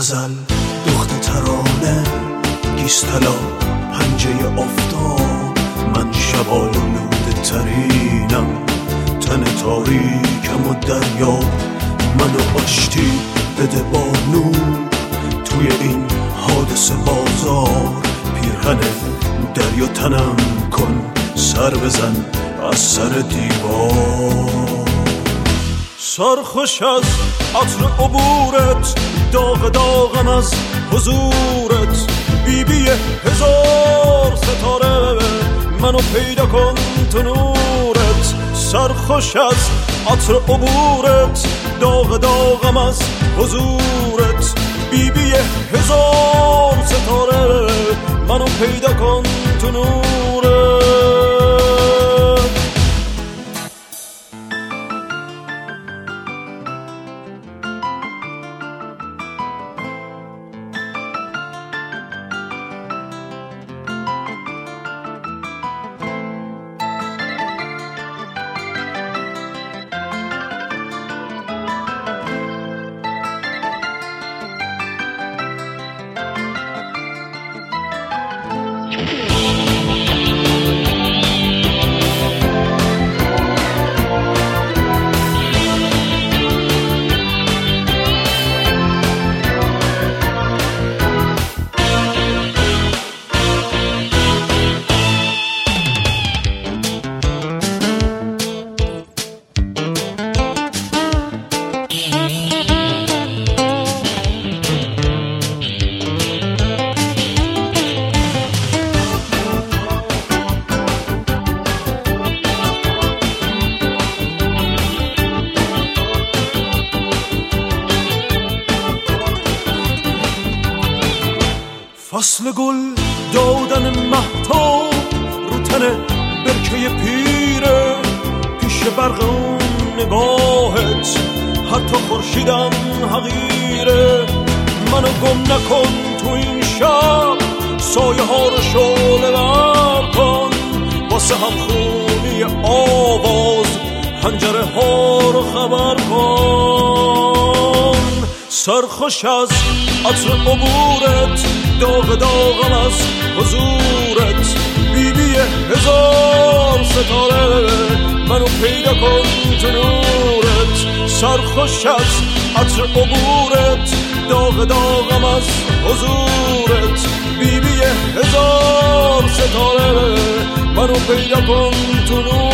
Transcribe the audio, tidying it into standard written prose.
غزل دخت ترانه گیستلا پنجه افتاد، من شبالود ترینم، تن تاریکم و دریا منو آشتی بده با نور. توی این حادثه بازار پیرهن دریا تنم کن، سر بزن از سر دیوار. سرخوش از عطر عبورت، داغ داغم از حضورت، بیبی هزار ستاره منو پیدا کن تو نورت. سرخوش از عطر عبورت، داغ داغم از حضورت، بیبی هزار ستاره منو پیدا کن تو نورت. فصل گل دادن مهتاب رو تن برکه پیره، پیش برق اون نگاهت حتی خورشیدم حقیره. منو گم نکن تو این شب، سایه ها رو شعله ور کن، واسه هم خونی آواز حنجره ها رو خبر کن. سرخوش از عطر عبورت، داغ داغم از حضورت، بیبی هزار ستاره منو پیدا کن تو نورت. سرخوش از عطر عبورت، داغ داغم از حضورت، بیبی هزار ستاره منو پیدا کن تو نورت.